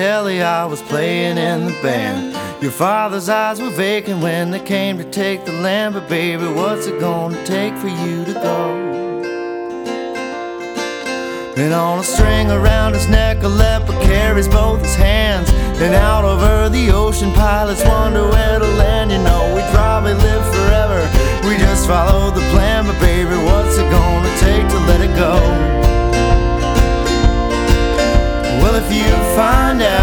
Ellie, I was playing in the band. Your father's eyes were vacant when they came to take the land. But baby, what's it gonna take for you to go? And on a string around his neck, a leopard carries both his hands. And out over the ocean, pilots wonder where to land. You know, we'd probably live forever, we just followed the plan. But baby, what's it gonna take to let it go? Well, if you find out